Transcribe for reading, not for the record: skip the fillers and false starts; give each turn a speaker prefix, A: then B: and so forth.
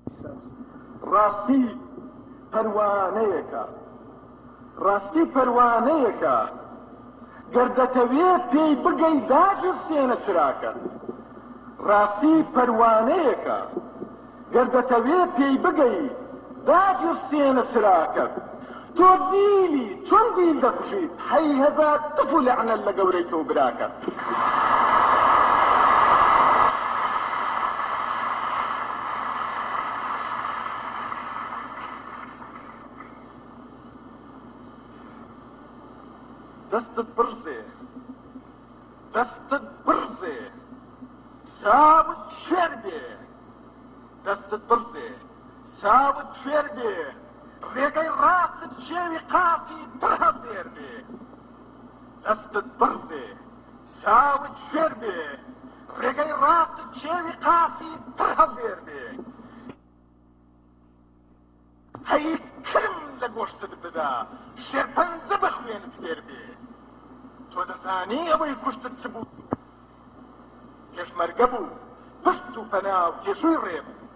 A: ڕاستی پەروانەیەکە ڕاستی پەروانەیەکە گەردەتەوێت پێی بگەی داگیرسێنە چراکە ڕاستی پەروانەیەکە گەردەتەوێت پێی بگەی داگیرسێنە چراکە تۆ دیلی چۆن دیل دەکوژیت حەی هەزار تف و لەعنەت لە گەورەی تۆ براکە دەستت برزێ چاوت شێر بێ دەستت برزێ چاوت شێر بێ ڕێگەی ڕاستت شێوی قافی پڕ دێر بێ دەستت برزێ چاوت شێر بێ ڕێگەی ڕاستت شێوی قافی پڕ دێر بێ هەی کرم لە گۆشتت بدا شێرپەنجە بەخوێنت فێر بێ تۆ دەزانی ئەوەی کوشتت چ بوو پێشمەرگە بوو پشت و پەنا و کێشووی ڕێ بوو